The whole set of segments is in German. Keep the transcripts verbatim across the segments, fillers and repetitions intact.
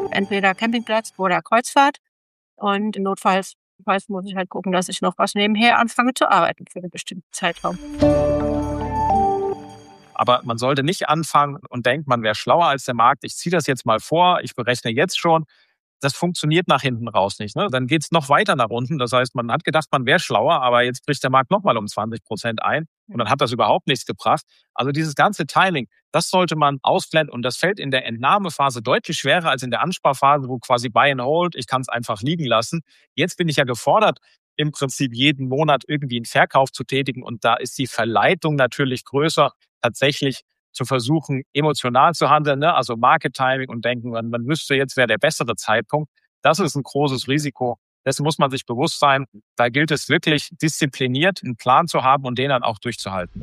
entweder Campingplatz oder Kreuzfahrt. Und notfalls muss ich halt gucken, dass ich noch was nebenher anfange zu arbeiten für einen bestimmten Zeitraum. Aber man sollte nicht anfangen und denkt, man wäre schlauer als der Markt. Ich ziehe das jetzt mal vor, ich berechne jetzt schon. Das funktioniert nach hinten raus nicht. Ne? Dann geht es noch weiter nach unten. Das heißt, man hat gedacht, man wäre schlauer, aber jetzt bricht der Markt nochmal um zwanzig Prozent ein und dann hat das überhaupt nichts gebracht. Also dieses ganze Timing, das sollte man ausblenden und das fällt in der Entnahmephase deutlich schwerer als in der Ansparphase, wo quasi Buy and Hold, ich kann es einfach liegen lassen. Jetzt bin ich ja gefordert, im Prinzip jeden Monat irgendwie einen Verkauf zu tätigen und da ist die Verleitung natürlich größer, tatsächlich zu versuchen, emotional zu handeln, ne? Also Market Timing und denken, man, man wüsste jetzt, wäre der bessere Zeitpunkt. Das ist ein großes Risiko. Dessen muss man sich bewusst sein. Da gilt es wirklich, diszipliniert einen Plan zu haben und den dann auch durchzuhalten.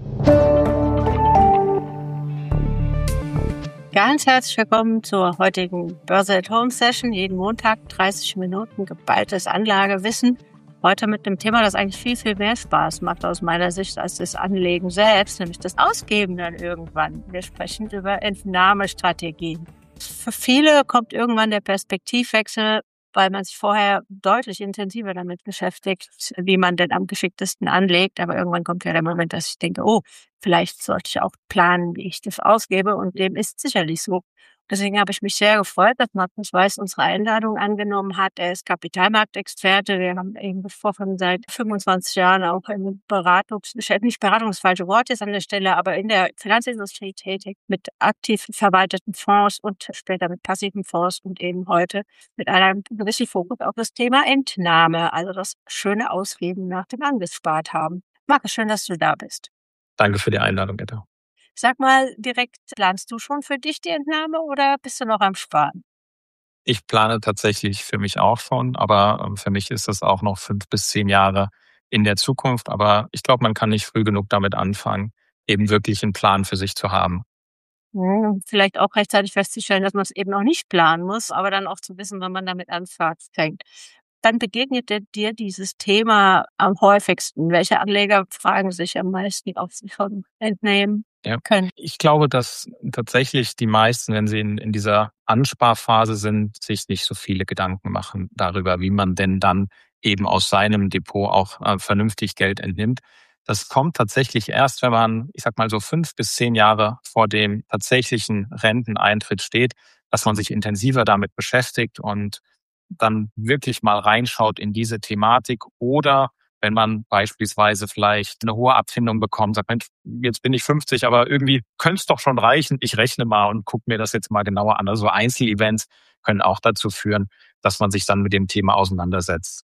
Ganz herzlich willkommen zur heutigen Börse at Home Session. Jeden Montag dreißig Minuten geballtes Anlagewissen. Heute mit einem Thema, das eigentlich viel, viel mehr Spaß macht aus meiner Sicht als das Anlegen selbst, nämlich das Ausgeben dann irgendwann. Wir sprechen über Entnahmestrategien. Für viele kommt irgendwann der Perspektivwechsel, weil man sich vorher deutlich intensiver damit beschäftigt, wie man denn am geschicktesten anlegt. Aber irgendwann kommt ja der Moment, dass ich denke, oh, vielleicht sollte ich auch planen, wie ich das ausgebe. Und dem ist sicherlich so. Deswegen habe ich mich sehr gefreut, dass Markus Weiß unsere Einladung angenommen hat. Er ist Kapitalmarktexperte. Wir haben eben gesprochen seit fünfundzwanzig Jahren auch im Beratungs-, nicht Beratung, das falsche Wort ist an der Stelle, aber in der Finanzindustrie tätig mit aktiv verwalteten Fonds und später mit passiven Fonds und eben heute mit einem gewissen Fokus auf das Thema Entnahme, also das schöne Ausgeben nach dem angespart haben. Markus, schön, dass du da bist. Danke für die Einladung, Etta. Sag mal direkt, planst du schon für dich die Entnahme oder bist du noch am Sparen? Ich plane tatsächlich für mich auch schon, aber für mich ist das auch noch fünf bis zehn Jahre in der Zukunft. Aber ich glaube, man kann nicht früh genug damit anfangen, eben wirklich einen Plan für sich zu haben. Hm, vielleicht auch rechtzeitig festzustellen, dass man es eben auch nicht planen muss, aber dann auch zu wissen, wann man damit anfängt. Dann begegnet dir dieses Thema am häufigsten. Welche Anleger fragen sich am meisten, ob sie schon entnehmen Ja. können? Ich glaube, dass tatsächlich die meisten, wenn sie in, in dieser Ansparphase sind, sich nicht so viele Gedanken machen darüber, wie man denn dann eben aus seinem Depot auch äh, vernünftig Geld entnimmt. Das kommt tatsächlich erst, wenn man, ich sag mal so fünf bis zehn Jahre vor dem tatsächlichen Renteneintritt steht, dass man sich intensiver damit beschäftigt und dann wirklich mal reinschaut in diese Thematik oder wenn man beispielsweise vielleicht eine hohe Abfindung bekommt, sagt, Mensch, jetzt bin ich fünfzig, aber irgendwie könnte es doch schon reichen. Ich rechne mal und gucke mir das jetzt mal genauer an. Also Einzelevents können auch dazu führen, dass man sich dann mit dem Thema auseinandersetzt.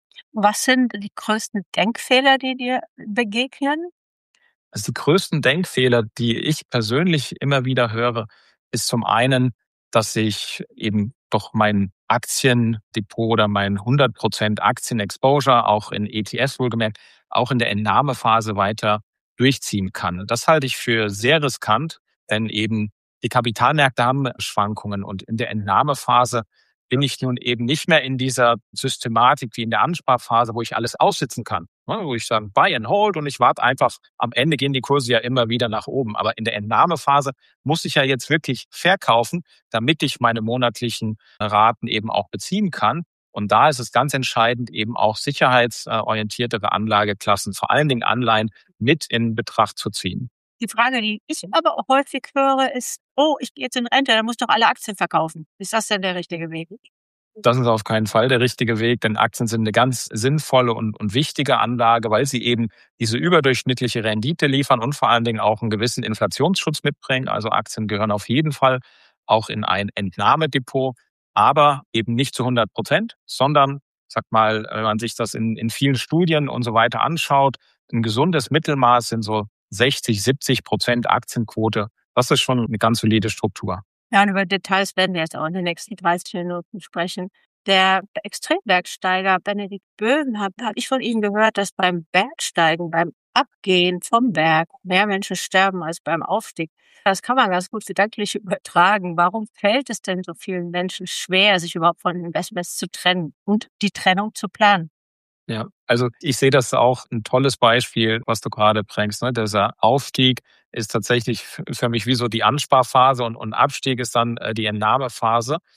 Was sind die größten Denkfehler, die dir begegnen? Also die größten Denkfehler, die ich persönlich immer wieder höre, ist zum einen, dass ich eben doch mein Aktiendepot oder mein hundert Prozent Aktien-Exposure, auch in E T Fs wohlgemerkt, auch in der Entnahmephase weiter durchziehen kann. Das halte ich für sehr riskant, denn eben die Kapitalmärkte haben Schwankungen und in der Entnahmephase bin ich nun eben nicht mehr in dieser Systematik wie in der Ansparphase, wo ich alles aussitzen kann. Wo ich sage, buy and hold und ich warte einfach. Am Ende gehen die Kurse ja immer wieder nach oben. Aber in der Entnahmephase muss ich ja jetzt wirklich verkaufen, damit ich meine monatlichen Raten eben auch beziehen kann. Und da ist es ganz entscheidend, eben auch sicherheitsorientiertere Anlageklassen, vor allen Dingen Anleihen, mit in Betracht zu ziehen. Die Frage, die ich aber auch häufig höre, ist, oh, ich gehe jetzt in Rente, dann muss ich doch alle Aktien verkaufen. Ist das denn der richtige Weg? Das ist auf keinen Fall der richtige Weg, denn Aktien sind eine ganz sinnvolle und, und wichtige Anlage, weil sie eben diese überdurchschnittliche Rendite liefern und vor allen Dingen auch einen gewissen Inflationsschutz mitbringen. Also Aktien gehören auf jeden Fall auch in ein Entnahmedepot, aber eben nicht zu hundert Prozent, sondern, sag mal, wenn man sich das in, in vielen Studien und so weiter anschaut, ein gesundes Mittelmaß sind so sechzig, siebzig Prozent Aktienquote. Das ist schon eine ganz solide Struktur. Ja, und über Details werden wir jetzt auch in den nächsten dreißig Minuten sprechen. Der Extrembergsteiger Benedikt Böhm, habe hab ich von ihm gehört, dass beim Bergsteigen, beim Abgehen vom Berg mehr Menschen sterben als beim Aufstieg. Das kann man ganz gut gedanklich übertragen. Warum fällt es denn so vielen Menschen schwer, sich überhaupt von Investments zu trennen und die Trennung zu planen? Ja, also ich sehe das auch ein tolles Beispiel, was du gerade bringst. Ne? Dieser Aufstieg ist tatsächlich für mich wie so die Ansparphase und, und Abstieg ist dann äh, die Entnahmephase.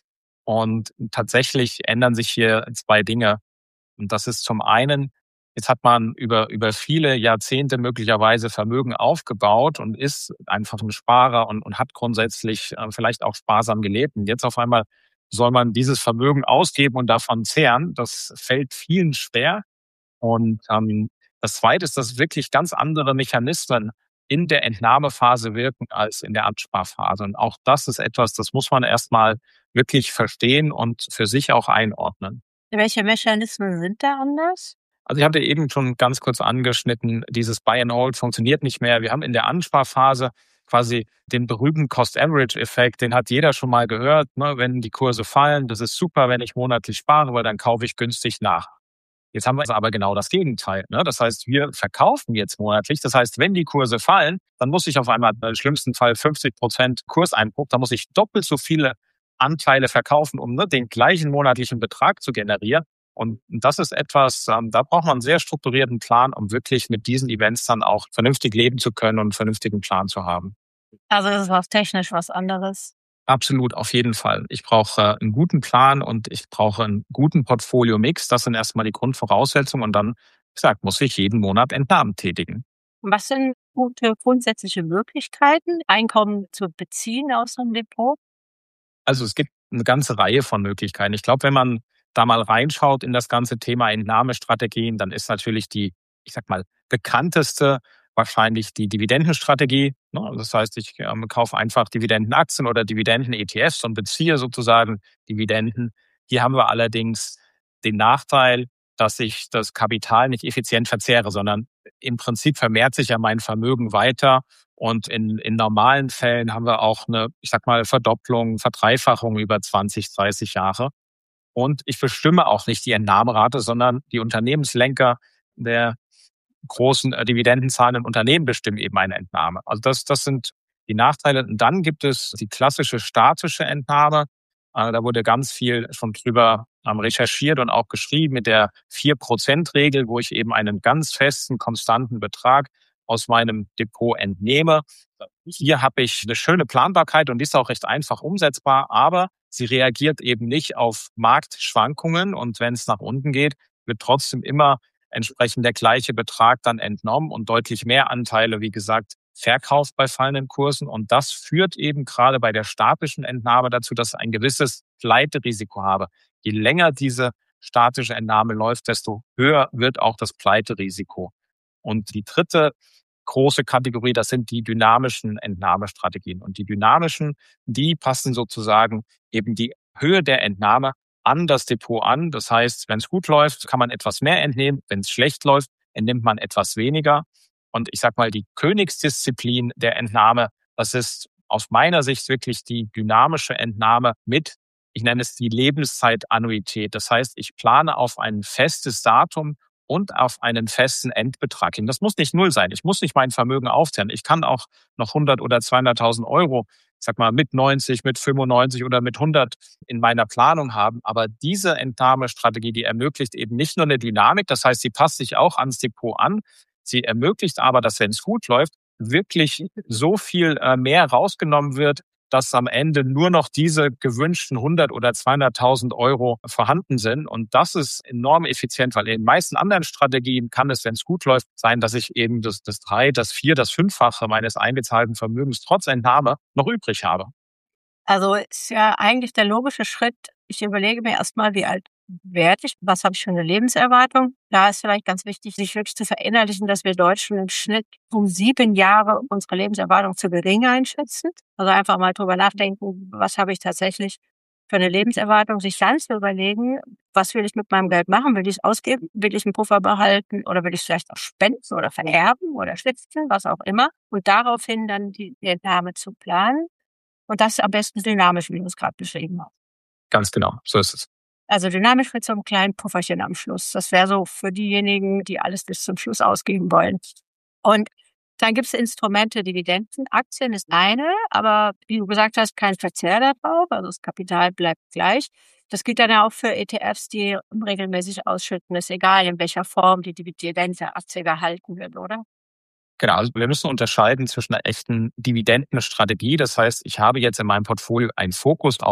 Und tatsächlich ändern sich hier zwei Dinge. Und das ist zum einen, jetzt hat man über, über viele Jahrzehnte möglicherweise Vermögen aufgebaut und ist einfach ein Sparer und, und hat grundsätzlich äh, vielleicht auch sparsam gelebt. Und jetzt auf einmal soll man dieses Vermögen ausgeben und davon zehren. Das fällt vielen schwer. Und ähm, das Zweite ist, dass wirklich ganz andere Mechanismen in der Entnahmephase wirken als in der Ansparphase. Und auch das ist etwas, das muss man erstmal wirklich verstehen und für sich auch einordnen. Welche Mechanismen sind da anders? Also ich hatte eben schon ganz kurz angeschnitten, dieses Buy and Hold funktioniert nicht mehr. Wir haben in der Ansparphase quasi den berühmten Cost-Average-Effekt, den hat jeder schon mal gehört. Ne? Wenn die Kurse fallen, das ist super, wenn ich monatlich spare, weil dann kaufe ich günstig nach. Jetzt haben wir aber genau das Gegenteil. Ne? Das heißt, wir verkaufen jetzt monatlich. Das heißt, wenn die Kurse fallen, dann muss ich auf einmal im schlimmsten Fall fünfzig Prozent Kurseinbruch, da muss ich doppelt so viele Anteile verkaufen, um ne, den gleichen monatlichen Betrag zu generieren. Und das ist etwas, ähm, da braucht man einen sehr strukturierten Plan, um wirklich mit diesen Events dann auch vernünftig leben zu können und einen vernünftigen Plan zu haben. Also das ist was technisch was anderes. Absolut, auf jeden Fall. Ich brauche einen guten Plan und ich brauche einen guten Portfolio-Mix. Das sind erstmal die Grundvoraussetzungen. Und dann, wie gesagt, muss ich jeden Monat Entnahmen tätigen. Was sind gute grundsätzliche Möglichkeiten, Einkommen zu beziehen aus einem Depot? Also es gibt eine ganze Reihe von Möglichkeiten. Ich glaube, wenn man da mal reinschaut in das ganze Thema Entnahmestrategien, dann ist natürlich die, ich sag mal, bekannteste wahrscheinlich die Dividendenstrategie. Das heißt, ich ähm, kaufe einfach Dividendenaktien oder Dividenden-E T Fs und beziehe sozusagen Dividenden. Hier haben wir allerdings den Nachteil, dass ich das Kapital nicht effizient verzehre, sondern im Prinzip vermehrt sich ja mein Vermögen weiter. Und in, in normalen Fällen haben wir auch eine, ich sag mal, Verdopplung, Verdreifachung über zwanzig, dreißig Jahre. Und ich bestimme auch nicht die Entnahmerate, sondern die Unternehmenslenker der großen äh, dividendenzahlenden Unternehmen bestimmen eben eine Entnahme. Also das, das sind die Nachteile. Und dann gibt es die klassische statische Entnahme. Äh, da wurde ganz viel schon drüber ähm, recherchiert und auch geschrieben mit der vier Prozent Regel, wo ich eben einen ganz festen, konstanten Betrag aus meinem Depot entnehme. Hier habe ich eine schöne Planbarkeit und die ist auch recht einfach umsetzbar, aber sie reagiert eben nicht auf Marktschwankungen und wenn es nach unten geht, wird trotzdem immer entsprechend der gleiche Betrag dann entnommen und deutlich mehr Anteile, wie gesagt, verkauft bei fallenden Kursen. Und das führt eben gerade bei der statischen Entnahme dazu, dass ich ein gewisses Pleiterisiko habe. Je länger diese statische Entnahme läuft, desto höher wird auch das Pleiterisiko. Und die dritte große Kategorie, das sind die dynamischen Entnahmestrategien. Und die dynamischen, die passen sozusagen eben die Höhe der Entnahme an das Depot an. Das heißt, wenn es gut läuft, kann man etwas mehr entnehmen. Wenn es schlecht läuft, entnimmt man etwas weniger. Und ich sag mal, die Königsdisziplin der Entnahme, das ist aus meiner Sicht wirklich die dynamische Entnahme mit, ich nenne es die Lebenszeitannuität. Das heißt, ich plane auf ein festes Datum und auf einen festen Endbetrag hin. Das muss nicht null sein. Ich muss nicht mein Vermögen aufzählen. Ich kann auch noch hundert oder zweihunderttausend Euro, ich sag mal, mit neunzig, mit fünfundneunzig oder mit hundert in meiner Planung haben. Aber diese Entnahmestrategie, die ermöglicht eben nicht nur eine Dynamik, das heißt, sie passt sich auch ans Depot an. Sie ermöglicht aber, dass, wenn es gut läuft, wirklich so viel mehr rausgenommen wird, dass am Ende nur noch diese gewünschten hundert oder zweihunderttausend Euro vorhanden sind. Und das ist enorm effizient, weil in den meisten anderen Strategien kann es, wenn es gut läuft, sein, dass ich eben das, das drei, das vier, das fünffache meines eingezahlten Vermögens trotz Entnahme noch übrig habe. Also ist ja eigentlich der logische Schritt. Ich überlege mir erstmal, wie alt werde ich, was habe ich für eine Lebenserwartung. Da ist vielleicht ganz wichtig, sich wirklich zu verinnerlichen, dass wir Deutschen im Schnitt um sieben Jahre unsere Lebenserwartung zu gering einschätzen. Also einfach mal drüber nachdenken, was habe ich tatsächlich für eine Lebenserwartung, sich dann zu überlegen, was will ich mit meinem Geld machen? Will ich es ausgeben? Will ich einen Puffer behalten? Oder will ich es vielleicht auch spenden oder vererben oder schützen, was auch immer? Und daraufhin dann die Entnahme zu planen. Und das am besten dynamisch, wie du es gerade beschrieben hast. Ganz genau, so ist es. Also dynamisch mit so einem kleinen Pufferchen am Schluss. Das wäre so für diejenigen, die alles bis zum Schluss ausgeben wollen. Und dann gibt es Instrumente, Dividenden. Aktien ist eine, aber wie du gesagt hast, kein Verzehr da drauf. Also das Kapital bleibt gleich. Das gilt dann ja auch für E T Fs, die regelmäßig ausschütten. Ist egal, in welcher Form die Dividende Aktie gehalten wird, oder? Genau, also wir müssen unterscheiden zwischen einer echten Dividendenstrategie. Das heißt, ich habe jetzt in meinem Portfolio einen Fokus auf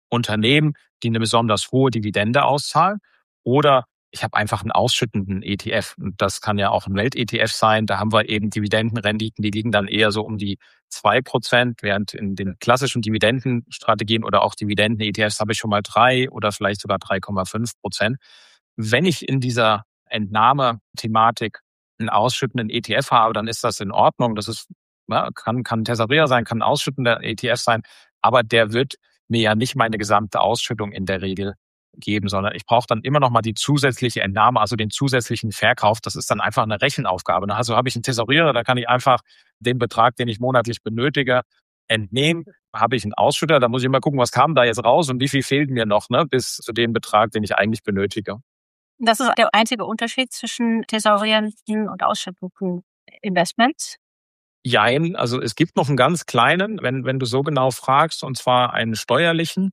Unternehmen, die eine besonders hohe Dividende auszahlen, oder ich habe einfach einen ausschüttenden E T F. Und das kann ja auch ein Welt-E T F sein. Da haben wir eben Dividendenrenditen, die liegen dann eher so um die zwei Prozent, während in den klassischen Dividendenstrategien oder auch Dividenden-E T Fs habe ich schon mal drei oder vielleicht sogar drei Komma fünf Prozent. Wenn ich in dieser Entnahmethematik einen ausschüttenden E T F habe, dann ist das in Ordnung. Das ist, ja, kann, kann ein Tesorierer sein, kann ein ausschüttender E T F sein, aber der wird mir ja nicht meine gesamte Ausschüttung in der Regel geben, sondern ich brauche dann immer noch mal die zusätzliche Entnahme, also den zusätzlichen Verkauf. Das ist dann einfach eine Rechenaufgabe. Also habe ich einen Tesorierer, da kann ich einfach den Betrag, den ich monatlich benötige, entnehmen. Habe ich einen Ausschütter, da muss ich immer gucken, was kam da jetzt raus und wie viel fehlt mir noch, ne, bis zu dem Betrag, den ich eigentlich benötige. Das ist der einzige Unterschied zwischen tesorierenden und ausschüttenden Investments? Jein, also es gibt noch einen ganz kleinen, wenn, wenn du so genau fragst, und zwar einen steuerlichen,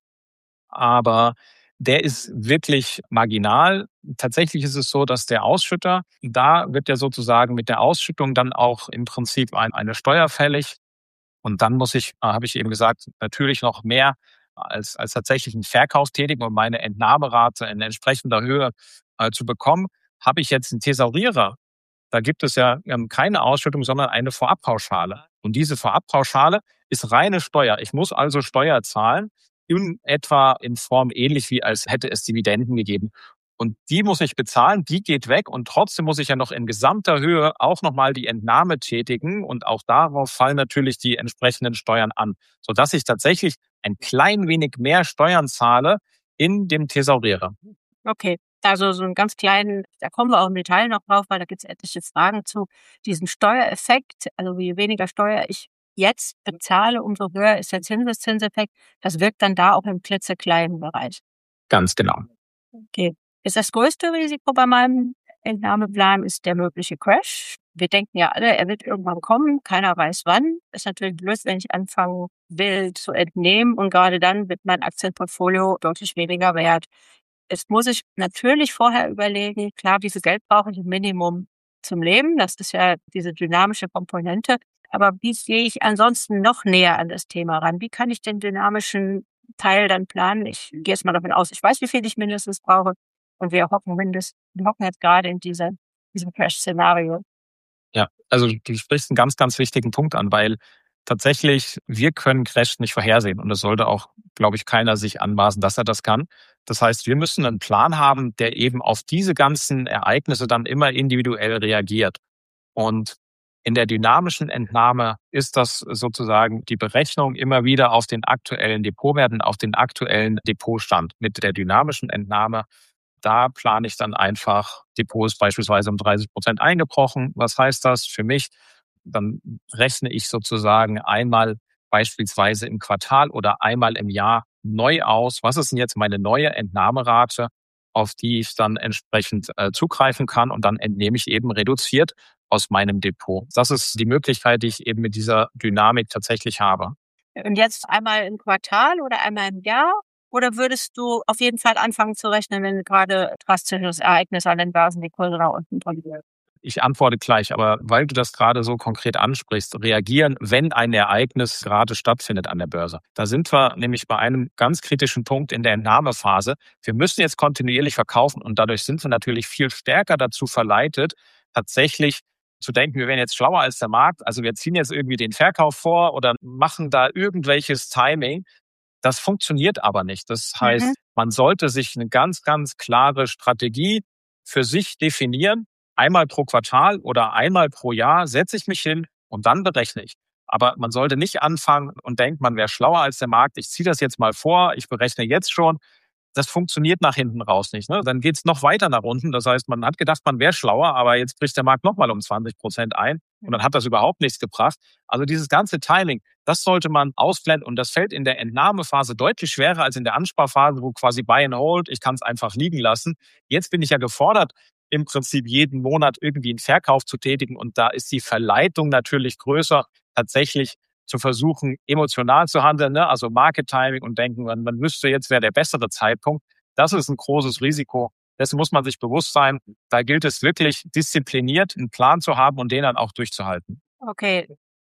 aber der ist wirklich marginal. Tatsächlich ist es so, dass der Ausschütter, da wird ja sozusagen mit der Ausschüttung dann auch im Prinzip ein, eine Steuer fällig. Und dann muss ich, äh, habe ich eben gesagt, natürlich noch mehr als, als tatsächlichen Verkauf tätigen, um meine Entnahmerate in entsprechender Höhe äh, zu bekommen. Habe ich jetzt einen Tesorierer, da gibt es ja ähm, keine Ausschüttung, sondern eine Vorabpauschale. Und diese Vorabpauschale ist reine Steuer. Ich muss also Steuer zahlen, in etwa in Form ähnlich wie als hätte es Dividenden gegeben. Und die muss ich bezahlen, die geht weg und trotzdem muss ich ja noch in gesamter Höhe auch nochmal die Entnahme tätigen und auch darauf fallen natürlich die entsprechenden Steuern an, sodass ich tatsächlich ein klein wenig mehr Steuern zahle in dem Tesorierer. Okay, also so einen ganz kleinen, da kommen wir auch im Detail noch drauf, weil da gibt es etliche Fragen zu diesem Steuereffekt. Also je weniger Steuer ich jetzt bezahle, umso höher ist der Zinseszinseffekt. Das wirkt dann da auch im klitzekleinen Bereich. Ganz genau. Okay. Ist das größte Risiko bei meinem Entnahmeplan ist der mögliche Crash. Wir denken ja alle, er wird irgendwann kommen, keiner weiß wann. Ist natürlich blöd, wenn ich anfangen will zu entnehmen und gerade dann wird mein Aktienportfolio deutlich weniger wert. Jetzt muss ich natürlich vorher überlegen, klar, wie viel Geld brauche ich im Minimum zum Leben? Das ist ja diese dynamische Komponente. Aber wie gehe ich ansonsten noch näher an das Thema ran? Wie kann ich den dynamischen Teil dann planen? Ich gehe jetzt mal davon aus, ich weiß, wie viel ich mindestens brauche. Und wir hocken mindestens, wir hocken jetzt gerade in dieser, diesem Crash-Szenario. Ja, also du sprichst einen ganz, ganz wichtigen Punkt an, weil tatsächlich wir können Crash nicht vorhersehen und es sollte auch, glaube ich, keiner sich anmaßen, dass er das kann. Das heißt, wir müssen einen Plan haben, der eben auf diese ganzen Ereignisse dann immer individuell reagiert. Und in der dynamischen Entnahme ist das sozusagen die Berechnung immer wieder auf den aktuellen Depotwerten, auf den aktuellen Depotstand. Mit der dynamischen Entnahme, da plane ich dann einfach Depots beispielsweise um dreißig Prozent eingebrochen. Was heißt das für mich? Dann rechne ich sozusagen einmal beispielsweise im Quartal oder einmal im Jahr neu aus. Was ist denn jetzt meine neue Entnahmerate, auf die ich dann entsprechend äh, zugreifen kann und dann entnehme ich eben reduziert aus meinem Depot. Das ist die Möglichkeit, die ich eben mit dieser Dynamik tatsächlich habe. Und jetzt einmal im Quartal oder einmal im Jahr? Oder würdest du auf jeden Fall anfangen zu rechnen, wenn gerade drastisches Ereignis an den Börsen die Kurse nach unten drücken? Ich antworte gleich, aber weil du das gerade so konkret ansprichst, reagieren, wenn ein Ereignis gerade stattfindet an der Börse. Da sind wir nämlich bei einem ganz kritischen Punkt in der Entnahmephase. Wir müssen jetzt kontinuierlich verkaufen und dadurch sind wir natürlich viel stärker dazu verleitet, tatsächlich zu denken, wir wären jetzt schlauer als der Markt. Also wir ziehen jetzt irgendwie den Verkauf vor oder machen da irgendwelches Timing. Das funktioniert aber nicht. Das heißt, mhm. man sollte sich eine ganz, ganz klare Strategie für sich definieren. Einmal pro Quartal oder einmal pro Jahr setze ich mich hin und dann berechne ich. Aber man sollte nicht anfangen und denkt, man wäre schlauer als der Markt. Ich ziehe das jetzt mal vor, ich berechne jetzt schon. Das funktioniert nach hinten raus nicht. Ne? Dann geht es noch weiter nach unten. Das heißt, man hat gedacht, man wäre schlauer, aber jetzt bricht der Markt nochmal um zwanzig Prozent ein und dann hat das überhaupt nichts gebracht. Also dieses ganze Timing, das sollte man ausblenden und das fällt in der Entnahmephase deutlich schwerer als in der Ansparphase, wo quasi Buy and Hold, ich kann es einfach liegen lassen. Jetzt bin ich ja gefordert, im Prinzip jeden Monat irgendwie einen Verkauf zu tätigen und da ist die Verleitung natürlich größer, tatsächlich zu versuchen, emotional zu handeln, ne? Also Market Timing und denken, man, man wüsste, jetzt wäre der bessere Zeitpunkt. Das ist ein großes Risiko. Dessen muss man sich bewusst sein. Da gilt es wirklich diszipliniert, einen Plan zu haben und den dann auch durchzuhalten. Okay,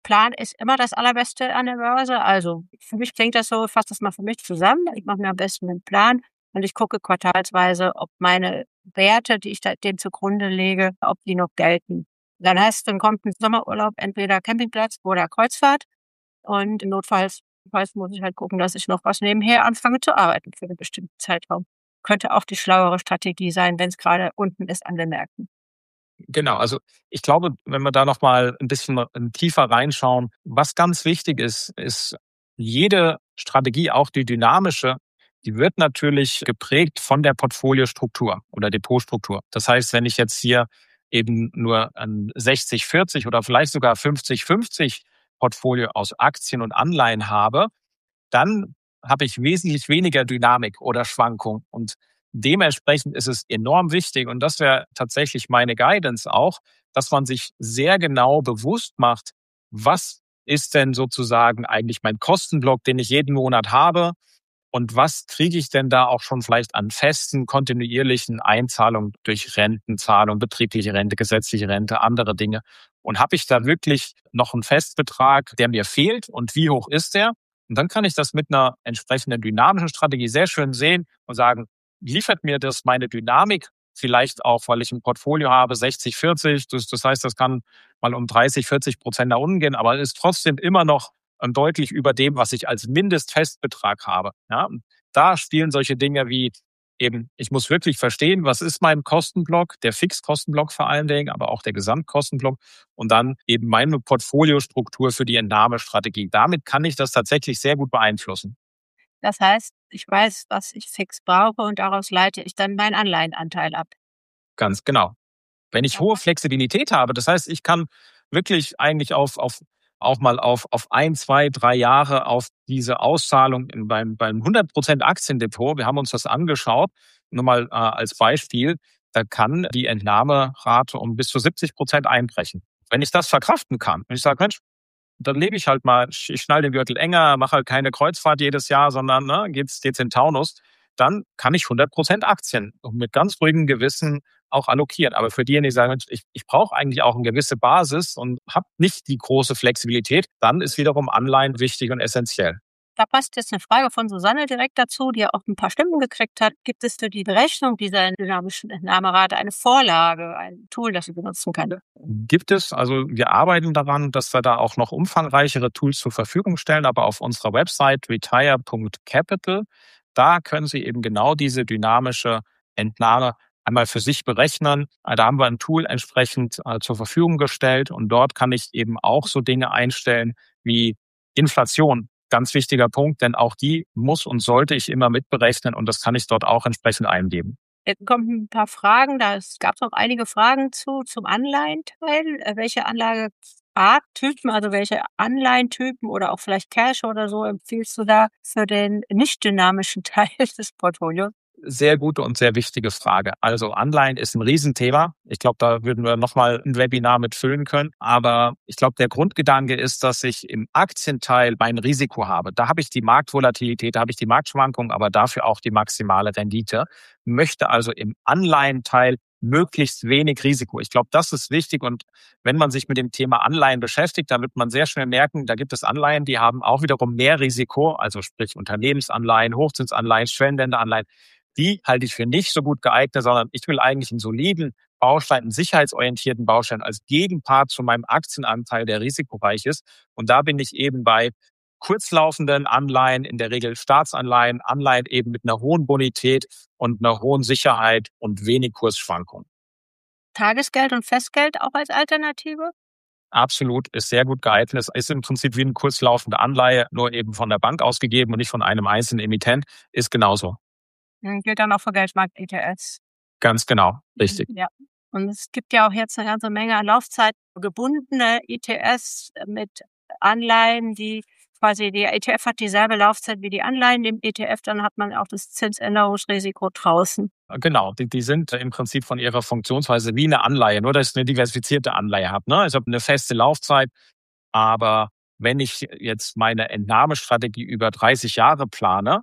Plan ist immer das Allerbeste an der Börse. Also für mich klingt das so, ich fasse das mal für mich zusammen. Ich mache mir am besten einen Plan und ich gucke quartalsweise, ob meine Werte, die ich da dem zugrunde lege, ob die noch gelten. Dann heißt, dann kommt ein Sommerurlaub, entweder Campingplatz oder Kreuzfahrt. Und notfalls muss ich halt gucken, dass ich noch was nebenher anfange zu arbeiten für einen bestimmten Zeitraum. Könnte auch die schlauere Strategie sein, wenn es gerade unten ist an den Märkten. Genau, also ich glaube, wenn wir da noch mal ein bisschen tiefer reinschauen, was ganz wichtig ist, ist jede Strategie, auch die dynamische, die wird natürlich geprägt von der Portfoliostruktur oder Depotstruktur. Das heißt, wenn ich jetzt hier eben nur ein sechzig vierzig oder vielleicht sogar fünfzig fünfzig Portfolio aus Aktien und Anleihen habe, dann habe ich wesentlich weniger Dynamik oder Schwankung. Und dementsprechend ist es enorm wichtig, und das wäre tatsächlich meine Guidance auch, dass man sich sehr genau bewusst macht, was ist denn sozusagen eigentlich mein Kostenblock, den ich jeden Monat habe, und was kriege ich denn da auch schon vielleicht an festen, kontinuierlichen Einzahlungen durch Rentenzahlung, betriebliche Rente, gesetzliche Rente, andere Dinge. Und habe ich da wirklich noch einen Festbetrag, der mir fehlt, und wie hoch ist der? Und dann kann ich das mit einer entsprechenden dynamischen Strategie sehr schön sehen und sagen, liefert mir das meine Dynamik vielleicht auch, weil ich ein Portfolio habe, sechzig vierzig. Das, das heißt, das kann mal um dreißig, vierzig Prozent nach unten gehen, aber ist trotzdem immer noch deutlich über dem, was ich als Mindestfestbetrag habe. Ja, und da spielen solche Dinge wie eben, ich muss wirklich verstehen, was ist mein Kostenblock, der Fixkostenblock vor allen Dingen, aber auch der Gesamtkostenblock, und dann eben meine Portfoliostruktur für die Entnahmestrategie. Damit kann ich das tatsächlich sehr gut beeinflussen. Das heißt, ich weiß, was ich fix brauche und daraus leite ich dann meinen Anleihenanteil ab. Ganz genau. Wenn ich hohe Flexibilität habe, das heißt, ich kann wirklich eigentlich auf, auf auch mal auf, auf ein, zwei, drei Jahre auf diese Auszahlung in, beim, beim hundert Prozent Aktiendepot, wir haben uns das angeschaut, nur mal äh, als Beispiel, da kann die Entnahmerate um bis zu siebzig Prozent einbrechen. Wenn ich das verkraften kann, wenn ich sage, Mensch, dann lebe ich halt mal, ich schnall den Gürtel enger, mache halt keine Kreuzfahrt jedes Jahr, sondern ne, geht's, geht's in Taunus, dann kann ich hundert Prozent Aktien mit ganz ruhigem Gewissen auch allokieren. Aber für diejenigen, die sagen, Mensch, ich, ich brauche eigentlich auch eine gewisse Basis und habe nicht die große Flexibilität, dann ist wiederum Anleihen wichtig und essentiell. Da passt jetzt eine Frage von Susanne direkt dazu, die ja auch ein paar Stimmen gekriegt hat. Gibt es für die Berechnung dieser dynamischen Entnahmerate eine Vorlage, ein Tool, das sie benutzen kann? Gibt es, also wir arbeiten daran, dass wir da auch noch umfangreichere Tools zur Verfügung stellen, aber auf unserer Website retire Punkt capital, da können Sie eben genau diese dynamische Entnahme einmal für sich berechnen. Da haben wir ein Tool entsprechend äh, zur Verfügung gestellt, und dort kann ich eben auch so Dinge einstellen wie Inflation. Ganz wichtiger Punkt, denn auch die muss und sollte ich immer mitberechnen, und das kann ich dort auch entsprechend eingeben. Jetzt kommen ein paar Fragen, da gab es auch einige Fragen zu zum Anleihenteil. Äh, Welche Anlagearttypen, also welche Anleihentypen oder auch vielleicht Cash oder so empfiehlst du da für den nicht dynamischen Teil des Portfolios? Sehr gute und sehr wichtige Frage. Also Anleihen ist ein Riesenthema. Ich glaube, da würden wir nochmal ein Webinar mit füllen können. Aber ich glaube, der Grundgedanke ist, dass ich im Aktienteil mein Risiko habe. Da habe ich die Marktvolatilität, da habe ich die Marktschwankungen, aber dafür auch die maximale Rendite. Möchte also im Anleihenteil möglichst wenig Risiko. Ich glaube, das ist wichtig. Und wenn man sich mit dem Thema Anleihen beschäftigt, dann wird man sehr schnell merken, da gibt es Anleihen, die haben auch wiederum mehr Risiko, also sprich Unternehmensanleihen, Hochzinsanleihen, Schwellenländeranleihen. Die halte ich für nicht so gut geeignet, sondern ich will eigentlich einen soliden Baustein, einen sicherheitsorientierten Baustein als Gegenpart zu meinem Aktienanteil, der risikoreich ist. Und da bin ich eben bei kurzlaufenden Anleihen, in der Regel Staatsanleihen, Anleihen eben mit einer hohen Bonität und einer hohen Sicherheit und wenig Kursschwankungen. Tagesgeld und Festgeld auch als Alternative? Absolut, ist sehr gut geeignet. Es ist im Prinzip wie eine kurzlaufende Anleihe, nur eben von der Bank ausgegeben und nicht von einem einzelnen Emittent, ist genauso. Gilt dann auch für Geldmarkt-E T Fs. Ganz genau, richtig. Ja. Und es gibt ja auch jetzt eine ganze Menge an laufzeitgebundene E T Fs mit Anleihen, die quasi, der E T F hat dieselbe Laufzeit wie die Anleihen im E T F, dann hat man auch das Zinsänderungsrisiko draußen. Genau, die, die sind im Prinzip von ihrer Funktionsweise wie eine Anleihe, nur dass ich eine diversifizierte Anleihe habe. Ne? Ich habe eine feste Laufzeit, aber wenn ich jetzt meine Entnahmestrategie über dreißig Jahre plane,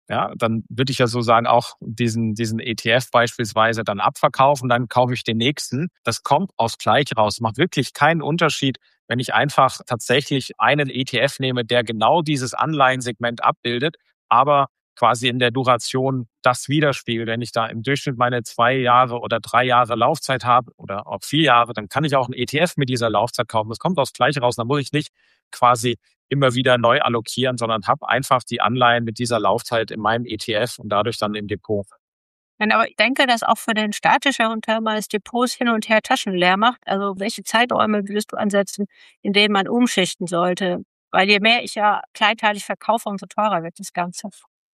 Ja, dann würde ich ja so sagen, auch diesen, diesen E T F beispielsweise dann abverkaufen, dann kaufe ich den nächsten. Das kommt aufs Gleiche raus. Macht wirklich keinen Unterschied, wenn ich einfach tatsächlich einen E T F nehme, der genau dieses Anleihensegment abbildet, aber quasi in der Duration das widerspiegelt. Wenn ich da im Durchschnitt meine zwei Jahre oder drei Jahre Laufzeit habe oder auch vier Jahre, dann kann ich auch einen E T F mit dieser Laufzeit kaufen. Das kommt aufs Gleiche raus. Dann muss ich nicht quasi immer wieder neu allokieren, sondern habe einfach die Anleihen mit dieser Laufzeit in meinem E T F und dadurch dann im Depot. Nein, aber ich denke, dass auch für den statischeren Teil meines Depots hin und her Taschen leer macht. Also welche Zeiträume würdest du ansetzen, in denen man umschichten sollte? Weil je mehr ich ja kleinteilig verkaufe, umso teurer wird das Ganze.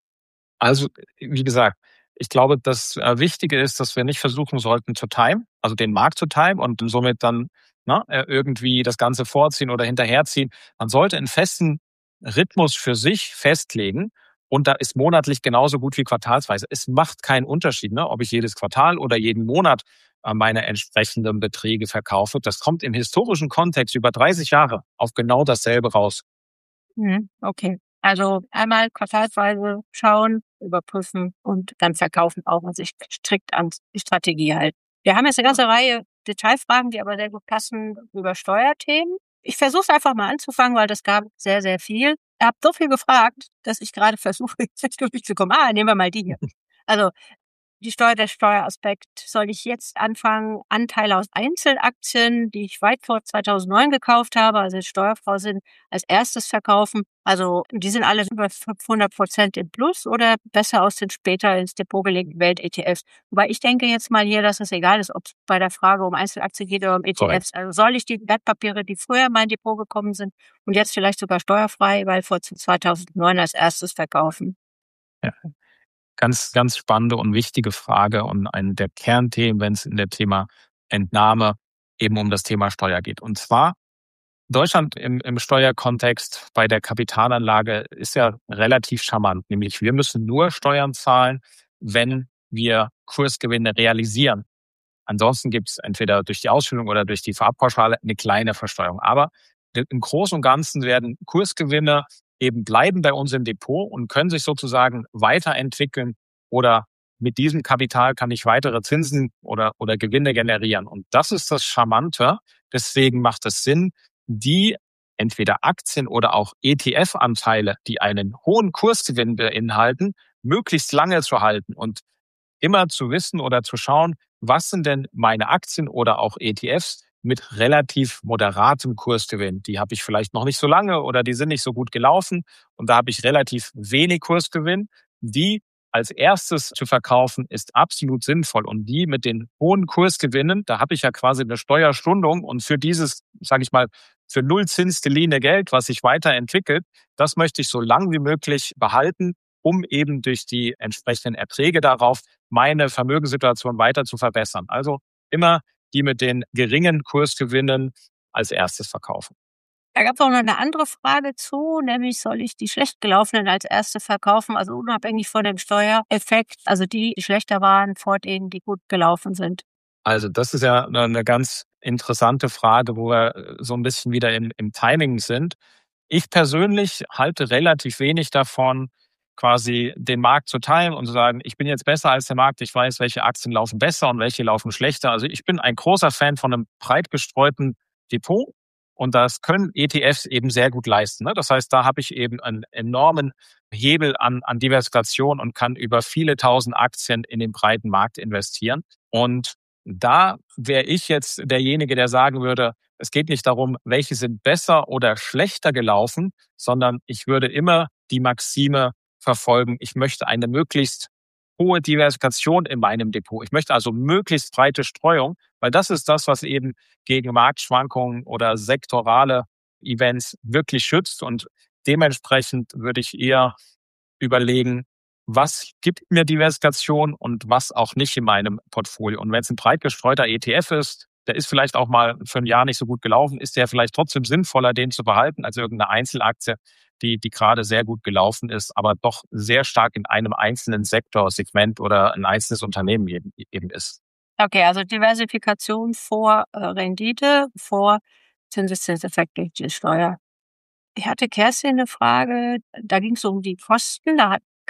Also, wie gesagt, ich glaube, das äh, Wichtige ist, dass wir nicht versuchen sollten zu timen, also den Markt zu timen und somit dann ne, äh, irgendwie das Ganze vorziehen oder hinterherziehen. Man sollte einen festen Rhythmus für sich festlegen und da ist monatlich genauso gut wie quartalsweise. Es macht keinen Unterschied, ne, ob ich jedes Quartal oder jeden Monat äh, meine entsprechenden Beträge verkaufe. Das kommt im historischen Kontext über dreißig Jahre auf genau dasselbe raus. Mhm, okay. Also einmal quartalsweise schauen, überprüfen und dann verkaufen auch und sich strikt an die Strategie halten. Wir haben jetzt eine ganze Reihe Detailfragen, die aber sehr gut passen über Steuerthemen. Ich versuche es einfach mal anzufangen, weil das gab sehr, sehr viel. Ihr habt so viel gefragt, dass ich gerade versuche, jetzt durchzukommen. Ah, nehmen wir mal die hier. Also die Steuer, der Steueraspekt. Soll ich jetzt anfangen, Anteile aus Einzelaktien, die ich weit vor zweitausendneun gekauft habe, also steuerfrei sind, als erstes verkaufen? Also die sind alle über fünfhundert Prozent im Plus oder besser aus den später ins Depot gelegten Welt-E T Fs? Wobei ich denke jetzt mal hier, dass es egal ist, ob es bei der Frage um Einzelaktien geht oder um E T Fs. Korrekt. Also soll ich die Wertpapiere, die früher in mein Depot gekommen sind und jetzt vielleicht sogar steuerfrei, weil vor zweitausendneun als erstes verkaufen? Ja. Ganz, ganz spannende und wichtige Frage und ein der Kernthemen, wenn es in der Thema Entnahme eben um das Thema Steuer geht. Und zwar Deutschland im, im Steuerkontext bei der Kapitalanlage ist ja relativ charmant, nämlich wir müssen nur Steuern zahlen, wenn wir Kursgewinne realisieren. Ansonsten gibt es entweder durch die Ausschüttung oder durch die Farbpauschale eine kleine Versteuerung. Aber im Großen und Ganzen werden Kursgewinne eben bleiben bei uns im Depot und können sich sozusagen weiterentwickeln oder mit diesem Kapital kann ich weitere Zinsen oder, oder Gewinne generieren. Und das ist das Charmante. Deswegen macht es Sinn, die entweder Aktien oder auch E T F-Anteile, die einen hohen Kursgewinn beinhalten, möglichst lange zu halten und immer zu wissen oder zu schauen, was sind denn meine Aktien oder auch E T Fs mit relativ moderatem Kursgewinn. Die habe ich vielleicht noch nicht so lange oder die sind nicht so gut gelaufen und da habe ich relativ wenig Kursgewinn. Die als erstes zu verkaufen ist absolut sinnvoll und die mit den hohen Kursgewinnen, da habe ich ja quasi eine Steuerstundung und für dieses, sage ich mal, für null zinsdeline Geld, was sich weiterentwickelt, das möchte ich so lang wie möglich behalten, um eben durch die entsprechenden Erträge darauf meine Vermögenssituation weiter zu verbessern. Also immer die mit den geringen Kursgewinnen als erstes verkaufen. Da gab es auch noch eine andere Frage zu, nämlich soll ich die schlecht gelaufenen als erste verkaufen, also unabhängig von dem Steuereffekt, also die, die schlechter waren vor denen, die gut gelaufen sind? Also das ist ja eine ganz interessante Frage, wo wir so ein bisschen wieder im, im Timing sind. Ich persönlich halte relativ wenig davon, quasi den Markt zu teilen und zu sagen, ich bin jetzt besser als der Markt, ich weiß, welche Aktien laufen besser und welche laufen schlechter. Also ich bin ein großer Fan von einem breit gestreuten Depot und das können E T Fs eben sehr gut leisten. Das heißt, da habe ich eben einen enormen Hebel an, an Diversifikation und kann über viele tausend Aktien in den breiten Markt investieren. Und da wäre ich jetzt derjenige, der sagen würde, es geht nicht darum, welche sind besser oder schlechter gelaufen, sondern ich würde immer die Maxime verfolgen, ich möchte eine möglichst hohe Diversifikation in meinem Depot. Ich möchte also möglichst breite Streuung, weil das ist das, was eben gegen Marktschwankungen oder sektorale Events wirklich schützt. Und dementsprechend würde ich eher überlegen, was gibt mir Diversifikation und was auch nicht in meinem Portfolio. Und wenn es ein breit gestreuter E T F ist, der ist vielleicht auch mal für ein Jahr nicht so gut gelaufen, ist der vielleicht trotzdem sinnvoller, den zu behalten, als irgendeine Einzelaktie, die, die gerade sehr gut gelaufen ist, aber doch sehr stark in einem einzelnen Sektor, Segment oder ein einzelnes Unternehmen eben, eben ist. Okay, also Diversifikation vor äh, Rendite, vor Zinseszinseffekt durch die Steuer. Ich hatte Kerstin eine Frage, da ging es um die Kosten, da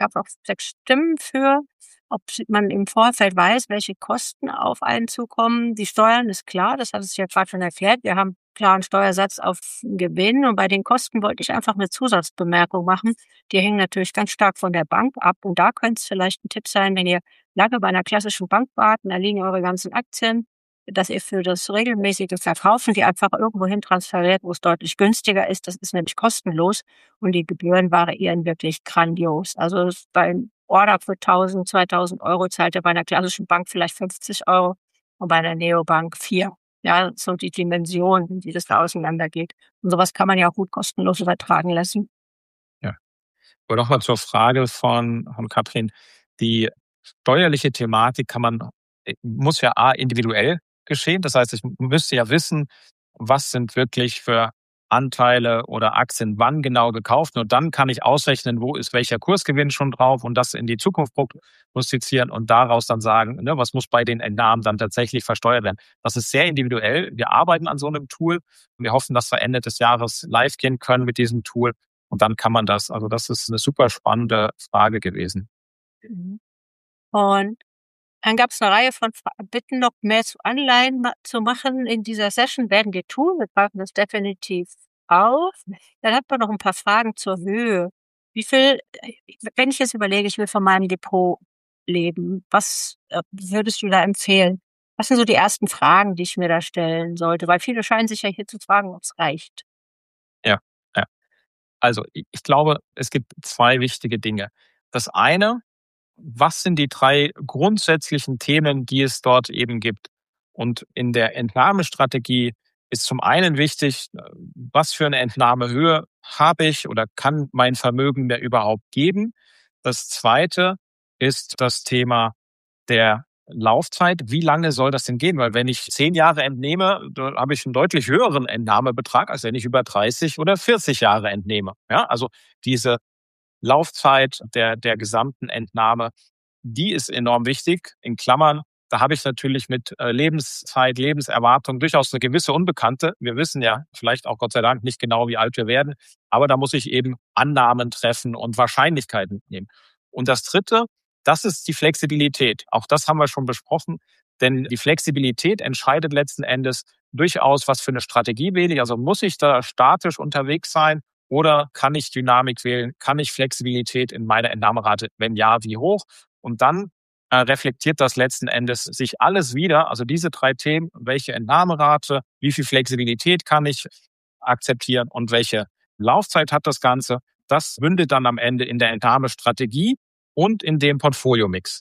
gab es auch sechs Stimmen für, ob man im Vorfeld weiß, welche Kosten auf einen zukommen. Die Steuern ist klar, das hat es ja gerade schon erklärt. Wir haben klaren Steuersatz auf Gewinn und bei den Kosten wollte ich einfach eine Zusatzbemerkung machen. Die hängen natürlich ganz stark von der Bank ab und da könnte es vielleicht ein Tipp sein, wenn ihr lange bei einer klassischen Bank wart, da liegen eure ganzen Aktien, dass ihr für das regelmäßige Verkaufen die einfach irgendwohin transferiert, wo es deutlich günstiger ist. Das ist nämlich kostenlos und die Gebühren variieren wirklich grandios. Also beim Order für tausend, zweitausend Euro zahlt ihr bei einer klassischen Bank vielleicht fünfzig Euro und bei einer Neobank vier. Ja, so die Dimension, wie das da auseinandergeht. Und sowas kann man ja auch gut kostenlos übertragen lassen. Ja. Aber nochmal zur Frage von, von Katrin. Die steuerliche Thematik kann man, muss ja A, individuell geschehen. Das heißt, ich müsste ja wissen, was sind wirklich für Anteile oder Aktien wann genau gekauft. Nur dann kann ich ausrechnen, wo ist welcher Kursgewinn schon drauf und das in die Zukunft prognostizieren und daraus dann sagen, ne, was muss bei den Entnahmen dann tatsächlich versteuert werden. Das ist sehr individuell. Wir arbeiten an so einem Tool und wir hoffen, dass wir Ende des Jahres live gehen können mit diesem Tool. Und dann kann man das. Also das ist eine super spannende Frage gewesen. Und dann gab es eine Reihe von Fra- Bitten, noch mehr zu Anleihen ma- zu machen in dieser Session. Werden wir tun. Wir greifen das definitiv auf. Dann hat man noch ein paar Fragen zur Höhe. Wie viel, äh, wenn ich jetzt überlege, ich will von meinem Depot leben, was äh, würdest du da empfehlen? Was sind so die ersten Fragen, die ich mir da stellen sollte? Weil viele scheinen sich ja hier zu fragen, ob es reicht. Ja, ja. Also ich ich glaube, es gibt zwei wichtige Dinge. Das eine, was sind die drei grundsätzlichen Themen, die es dort eben gibt? Und in der Entnahmestrategie ist zum einen wichtig, äh, was für eine Entnahmehöhe habe ich oder kann mein Vermögen mir überhaupt geben? Das zweite ist das Thema der Laufzeit. Wie lange soll das denn gehen? Weil wenn ich zehn Jahre entnehme, da habe ich einen deutlich höheren Entnahmebetrag, als wenn ich über dreißig oder vierzig Jahre entnehme. Ja, also diese Laufzeit der, der gesamten Entnahme, die ist enorm wichtig. In Klammern, da habe ich natürlich mit äh, Lebenszeit, Lebenserwartung durchaus eine gewisse Unbekannte. Wir wissen ja vielleicht auch Gott sei Dank nicht genau, wie alt wir werden, aber da muss ich eben Annahmen treffen und Wahrscheinlichkeiten nehmen. Und das Dritte, das ist die Flexibilität. Auch das haben wir schon besprochen, denn die Flexibilität entscheidet letzten Endes durchaus, was für eine Strategie wähle ich. Also muss ich da statisch unterwegs sein oder kann ich Dynamik wählen? Kann ich Flexibilität in meiner Entnahmerate? Wenn ja, wie hoch? Und dann äh, reflektiert das letzten Endes sich alles wieder. Also diese drei Themen, welche Entnahmerate, wie viel Flexibilität kann ich akzeptieren und welche Laufzeit hat das Ganze, das mündet dann am Ende in der Entnahmestrategie und in dem Portfolio-Mix.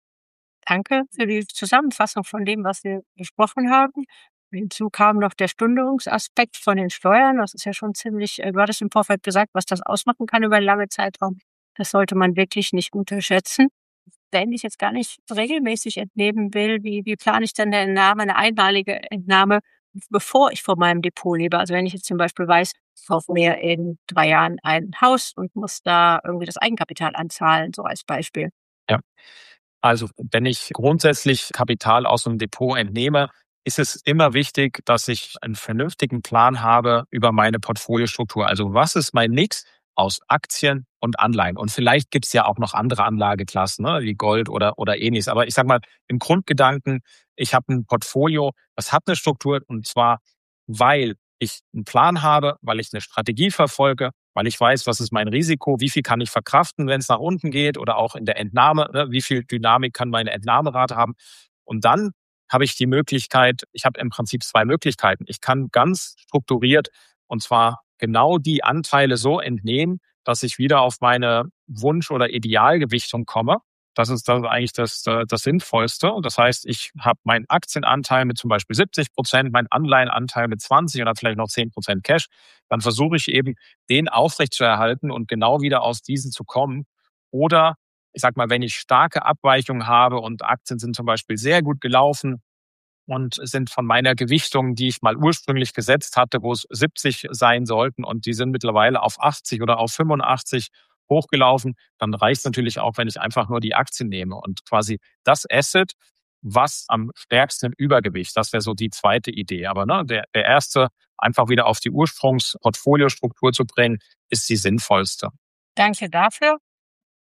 Danke für die Zusammenfassung von dem, was wir besprochen haben. Hinzu kam noch der Stundungsaspekt von den Steuern. Das ist ja schon ziemlich, äh, du hattest im Vorfeld gesagt, was das ausmachen kann über einen langen Zeitraum. Das sollte man wirklich nicht unterschätzen. Wenn ich jetzt gar nicht regelmäßig entnehmen will, wie, wie plane ich denn eine Entnahme, eine einmalige Entnahme, bevor ich von meinem Depot lebe? Also wenn ich jetzt zum Beispiel weiß, ich kaufe mir in drei Jahren ein Haus und muss da irgendwie das Eigenkapital anzahlen, so als Beispiel. Ja. Also wenn ich grundsätzlich Kapital aus dem Depot entnehme, ist es immer wichtig, dass ich einen vernünftigen Plan habe über meine Portfoliostruktur. Also was ist mein Mix aus Aktien und Anleihen? Und vielleicht gibt es ja auch noch andere Anlageklassen, ne, wie Gold oder, oder ähnliches. Aber ich sage mal, im Grundgedanken, ich habe ein Portfolio, das hat eine Struktur und zwar, weil ich einen Plan habe, weil ich eine Strategie verfolge, weil ich weiß, was ist mein Risiko, wie viel kann ich verkraften, wenn es nach unten geht oder auch in der Entnahme, ne, wie viel Dynamik kann meine Entnahmerate haben. Und dann habe ich die Möglichkeit, ich habe im Prinzip zwei Möglichkeiten. Ich kann ganz strukturiert und zwar genau die Anteile so entnehmen, dass ich wieder auf meine Wunsch- oder Idealgewichtung komme. Das ist dann eigentlich das, das Sinnvollste. Das heißt, ich habe meinen Aktienanteil mit zum Beispiel siebzig Prozent, meinen Anleihenanteil mit zwanzig oder vielleicht noch zehn Prozent Cash. Dann versuche ich eben, den aufrechtzuerhalten und genau wieder aus diesen zu kommen. Oder ich sag mal, wenn ich starke Abweichungen habe und Aktien sind zum Beispiel sehr gut gelaufen und sind von meiner Gewichtung, die ich mal ursprünglich gesetzt hatte, wo es siebzig sein sollten und die sind mittlerweile auf achtzig oder auf fünfundachtzig hochgelaufen, dann reicht es natürlich auch, wenn ich einfach nur die Aktien nehme und quasi das Asset, was am stärksten im Übergewicht, das wäre so die zweite Idee. Aber ne, der, der erste, einfach wieder auf die Ursprungsportfoliostruktur zu bringen, ist die sinnvollste. Danke dafür.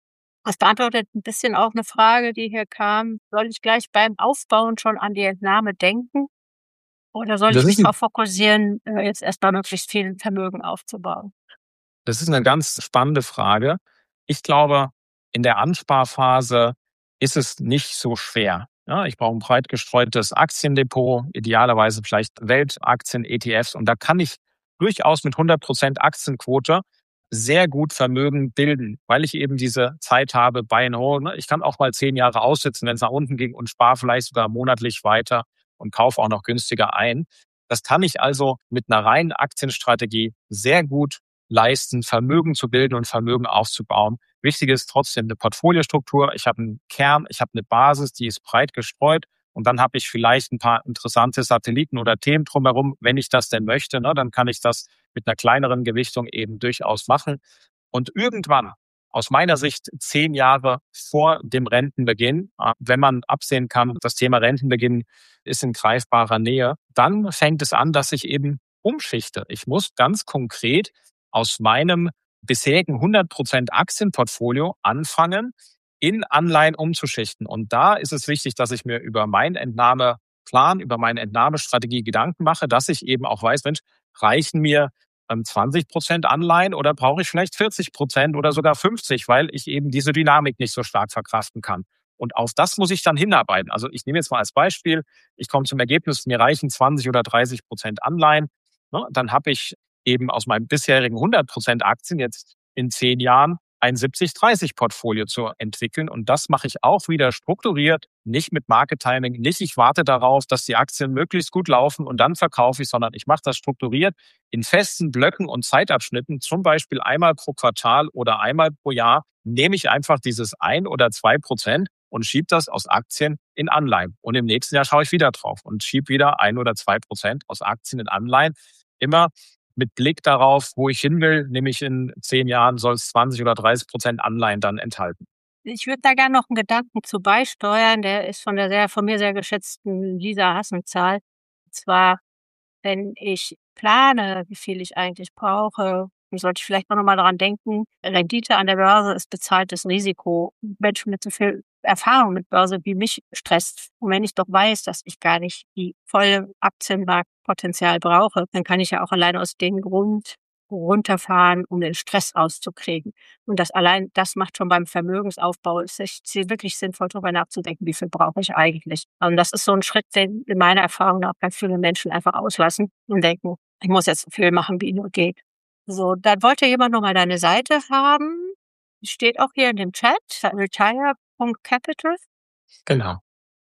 Das beantwortet ein bisschen auch eine Frage, die hier kam. Soll ich gleich beim Aufbauen schon an die Entnahme denken oder soll ich Das mich ist ein darauf fokussieren, äh, jetzt erstmal möglichst viel Vermögen aufzubauen? Das ist eine ganz spannende Frage. Ich glaube, in der Ansparphase ist es nicht so schwer. Ja, ich brauche ein breit gestreutes Aktiendepot, idealerweise vielleicht Weltaktien, E T Fs. Und da kann ich durchaus mit hundert Prozent Aktienquote sehr gut Vermögen bilden, weil ich eben diese Zeit habe, Buy and Hold. Ne? Ich kann auch mal zehn Jahre aussitzen, wenn es nach unten ging und spare vielleicht sogar monatlich weiter und kaufe auch noch günstiger ein. Das kann ich also mit einer reinen Aktienstrategie sehr gut leisten, Vermögen zu bilden und Vermögen aufzubauen. Wichtig ist trotzdem eine Portfoliostruktur. Ich habe einen Kern, ich habe eine Basis, die ist breit gestreut. Und dann habe ich vielleicht ein paar interessante Satelliten oder Themen drumherum, wenn ich das denn möchte. Ne, dann kann ich das mit einer kleineren Gewichtung eben durchaus machen. Und irgendwann, aus meiner Sicht zehn Jahre vor dem Rentenbeginn, wenn man absehen kann, das Thema Rentenbeginn ist in greifbarer Nähe, dann fängt es an, dass ich eben umschichte. Ich muss ganz konkret aus meinem bisherigen hundert Prozent Aktienportfolio anfangen, in Anleihen umzuschichten. Und da ist es wichtig, dass ich mir über meinen Entnahmeplan, über meine Entnahmestrategie Gedanken mache, dass ich eben auch weiß, Mensch, reichen mir zwanzig Prozent Anleihen oder brauche ich vielleicht vierzig Prozent oder sogar fünfzig, weil ich eben diese Dynamik nicht so stark verkraften kann. Und auf das muss ich dann hinarbeiten. Also ich nehme jetzt mal als Beispiel, ich komme zum Ergebnis, mir reichen zwanzig oder dreißig Prozent Anleihen. Dann habe ich eben aus meinem bisherigen hundert Prozent Aktien jetzt in zehn Jahren ein siebzig dreißig Portfolio zu entwickeln. Und das mache ich auch wieder strukturiert, nicht mit Market Timing, nicht ich warte darauf, dass die Aktien möglichst gut laufen und dann verkaufe ich, sondern ich mache das strukturiert in festen Blöcken und Zeitabschnitten, zum Beispiel einmal pro Quartal oder einmal pro Jahr, nehme ich einfach dieses ein oder zwei Prozent und schiebe das aus Aktien in Anleihen. Und im nächsten Jahr schaue ich wieder drauf und schiebe wieder ein oder zwei Prozent aus Aktien in Anleihen. Immer mit Blick darauf, wo ich hin will, nämlich in zehn Jahren soll es zwanzig oder dreißig Prozent Anleihen dann enthalten. Ich würde da gerne noch einen Gedanken zu beisteuern. Der ist von der sehr, von mir sehr geschätzten Lisa Hassenzahl. Und zwar, wenn ich plane, wie viel ich eigentlich brauche, sollte ich vielleicht noch mal daran denken, Rendite an der Börse ist bezahltes Risiko. Menschen mit so viel Erfahrung mit Börse wie mich stresst. Und wenn ich doch weiß, dass ich gar nicht die volle Aktienmarktpotenzial brauche, dann kann ich ja auch allein aus dem Grund runterfahren, um den Stress rauszukriegen. Und das allein, das macht schon beim Vermögensaufbau, ist es wirklich sinnvoll, darüber nachzudenken, wie viel brauche ich eigentlich. Und das ist so ein Schritt, den in meiner Erfahrung nach ganz viele Menschen einfach auslassen und denken, ich muss jetzt so viel machen, wie nur geht. So, dann wollte jemand nochmal deine Seite haben. Steht auch hier in dem Chat, retire Punkt capital. Genau.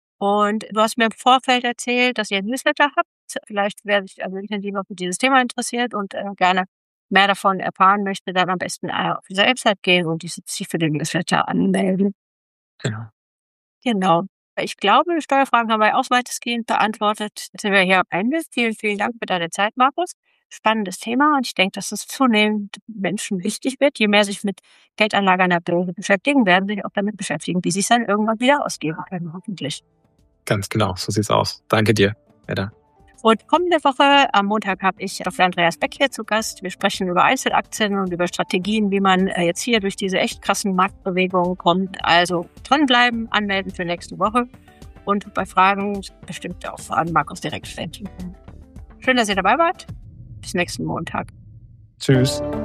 Und du hast mir im Vorfeld erzählt, dass ihr ein Newsletter habt. Vielleicht wer sich also intensiver für dieses Thema interessiert und äh, gerne mehr davon erfahren möchte, dann am besten äh, auf diese Website gehen und sich für den Newsletter anmelden. Genau. Genau. Ich glaube, die Steuerfragen haben wir auch weitestgehend beantwortet. Jetzt sind wir hier am Ende. Vielen, vielen Dank für deine Zeit, Markus. Spannendes Thema und ich denke, dass es zunehmend Menschen wichtig wird. Je mehr sich mit Geldanlage an der Börse beschäftigen, werden sich auch damit beschäftigen, wie sie es dann irgendwann wieder ausgeben können, hoffentlich. Ganz genau, so sieht's aus. Danke dir, Edda. Und kommende Woche am Montag habe ich Doktor Andreas Beck hier zu Gast. Wir sprechen über Einzelaktien und über Strategien, wie man jetzt hier durch diese echt krassen Marktbewegungen kommt. Also dranbleiben, anmelden für nächste Woche und bei Fragen bestimmt auch an Markus direkt stellen. Schön, dass ihr dabei wart. Bis nächsten Montag. Tschüss.